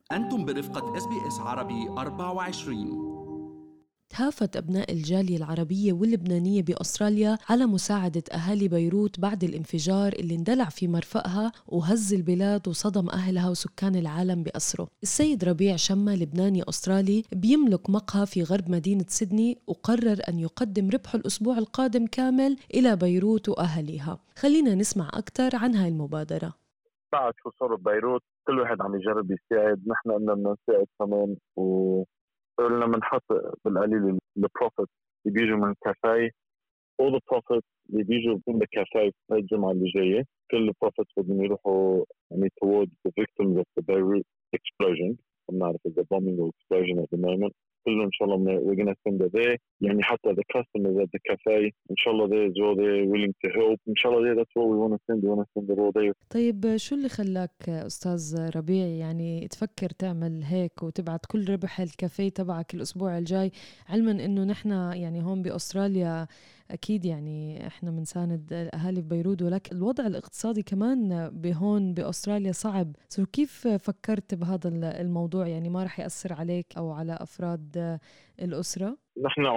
أنتم برفقة SBS عربي 24. تهافت أبناء الجالية العربية واللبنانية بأستراليا على مساعدة أهالي بيروت بعد الانفجار اللي اندلع في مرفأها وهز البلاد وصدم أهلها وسكان العالم بأسره. السيد ربيع شمة، لبناني أسترالي بيملك مقهى في غرب مدينة سيدني، وقرر أن يقدم ربحه الأسبوع القادم كامل إلى بيروت وأهلها. خلينا نسمع أكثر عن هاي المبادرة. بعد شو صار ببيروت كل واحد عم يجرب يساعد، نحن قلنا بدنا نساعد كمان، وقلنا بنحط بالقليل البروفيت اللي بيجوا من الكافيه. all the profits اللي بيجوا من الكافيه الجمعة اللي جاية، كل البروفيتس بدهم يروحوا يعني towards the victims of the Beirut explosion. بنعرف the bombing or explosion at the moment. كله إن شاء الله we're gonna send it there. يعني حتى the customers at the cafe إن شاء الله there as well, they're willing to help. إن شاء الله that's what we want to send. We want to send it all there. طيب شو اللي خلاك أستاذ ربيع يعني تفكر تعمل هيك وتبعت كل ربح الكافيه تبعك الأسبوع الجاي، علما إنه نحن يعني هون بأستراليا أكيد يعني إحنا منساند أهالي ببيروت، ولكن الوضع الاقتصادي كمان بهون بأستراليا صعب. كيف فكرت بهذا الموضوع؟ يعني ما رح يأثر عليك أو على أفراد الأسرة؟ نحن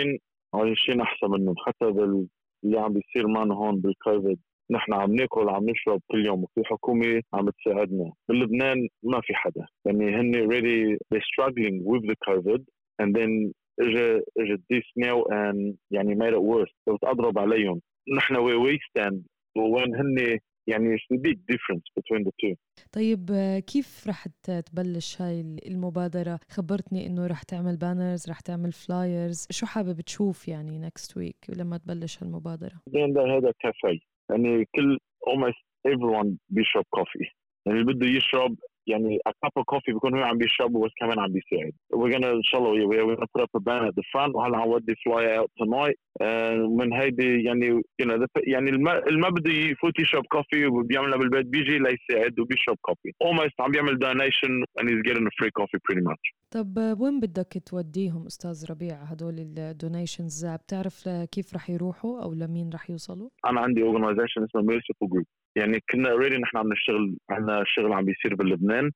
عايشين أحسن منهم، حتى اللي عم بيصير معنا هون بالكوفيد. نحن عم ناكل عم نشرب كل يوم، وفي حكومة عم تساعدنا. بلبنان ما في حدا، يعني هن really they're struggling with the COVID and then اجى this now and يعني made it worse. بتضرب عليهم. نحن we stand وين هن، يعني it's a big difference between the two. طيب كيف رح تبلش هاي المبادرة؟ خبرتني إنه رح تعمل بانرز، رح تعمل فلايرز، شو حابب تشوف يعني next week لما تبلش هالمبادرة؟ هذا كافيه، يعني كل almost everyone بيشرب كوفي، يعني اللي بده يشرب يعني a cup of coffee بيكون هو عم بيشرب بس كمان عم بيساعد. we're gonna إن شاء الله we're gonna put up a banner at the front، وهلا عم ودي fly out tonight. من هيدي يعني يعني اللي ما بده يفوت يشرب كوفي وبيعملها بالبيت بيجي ليساعد وبيشرب كوفي. almost عم بيعمل donation and he's getting a free coffee pretty much. طب وين بدك توديهم أستاذ ربيع هدول الدونيشنز؟ بتعرف كيف رح يروحوا أو لمين رح يوصلوا؟ أنا عندي organization اسمه Merciful Group. يعني كنا already نحن عم نشتغل، عنا شغل عم بيصير بلبنان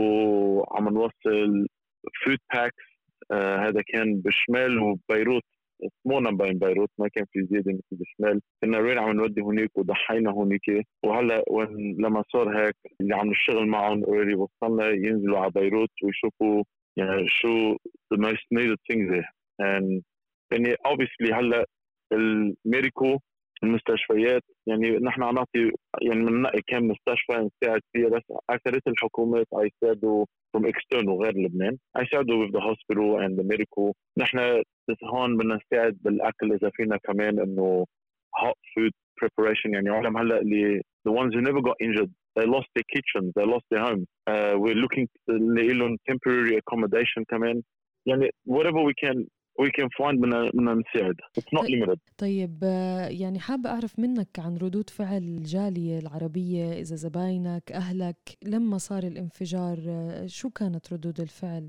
وعم نوصل food packs. هذا كان بالشمال وبيروت، اسمونا بين بيروت، ما كان في زيادة مثل بالشمال. كنا already عم نودي هونيك وضحينا هونيك، وهلا لما صار هيك اللي عم نشتغل معهم already وصلنا ينزلوا على بيروت ويشوفوا يعني شو the most needed things there. and يعني obviously هلا الميديكو المستشفيات، يعني نحن عم نعطي يعني بننقي كم مستشفى نساعد فيها، بس أكثرية الحكومات يساعدوا from external غير لبنان، يساعدوا with the hospital and the medical. نحن هون بدنا نساعد بالأكل إذا فينا كمان إنه hot food preparation. يعني علم هلا اللي the ones who never got injured they lost their kitchens, they lost their homes. We're looking لهم temporary accommodation كمان. يعني whatever we can find بدنا نساعد. It's not limited. طيب يعني حابة أعرف منك عن ردود فعل الجالية العربية، إذا زباينك أهلك لما صار الانفجار شو كانت ردود الفعل؟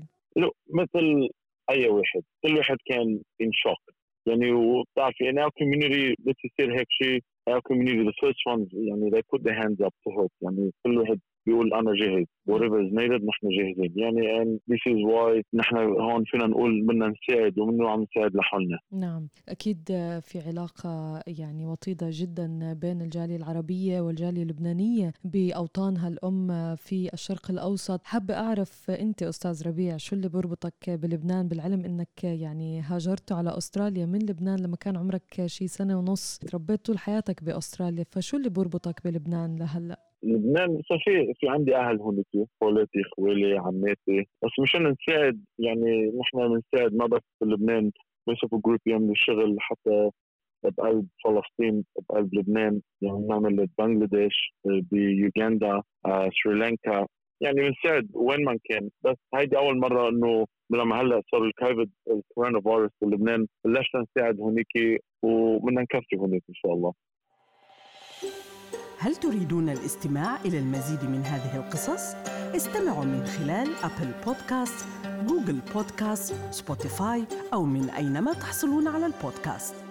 مثل أي واحد، كل واحد كان in shock. يعني وبتعرفي in our community بتصير هيك شيء. our community the first ones يعني they put their hands up to help. يعني كل واحد بيقول أنا جاهز whatever is needed، نحن جاهزين. يعني and this is why نحن هون فينا نقول بدنا نساعد ومنه عم نساعد لحالنا. نعم أكيد في علاقة يعني وطيدة جدا بين الجالية العربية والجالية اللبنانية بأوطانها الأم في الشرق الأوسط. حابة أعرف أنت أستاذ ربيع شو اللي بربطك بلبنان، بالعلم أنك يعني هاجرت على أستراليا من لبنان لما كان عمرك شي 1.5 سنة، تربيت طول حياتك بأستراليا، فشو اللي بربطك بلبنان لهلأ؟ لبنان في عندي أهل هونيك، خالتي خوالي عماتي، بس مشان نساعد. يعني نحن بنساعد ما بس بلبنان، Merciful Group يعملوا شغل حتى بقلب فلسطين بقلب لبنان. يعني نعمل بنغلاديش، بيوغندا، سريلانكا، يعني بنساعد وين ما كان. بس هيدي أول مرة إنه لما هلا صار الكوفيد الكورونا فيروس بلبنان بلشنا نساعد هونيك وبدنا نكفي هونيك إن شاء الله. هل تريدون الاستماع إلى المزيد من هذه القصص؟ استمعوا من خلال أبل بودكاست، جوجل بودكاست، سبوتيفاي أو من أينما تحصلون على البودكاست.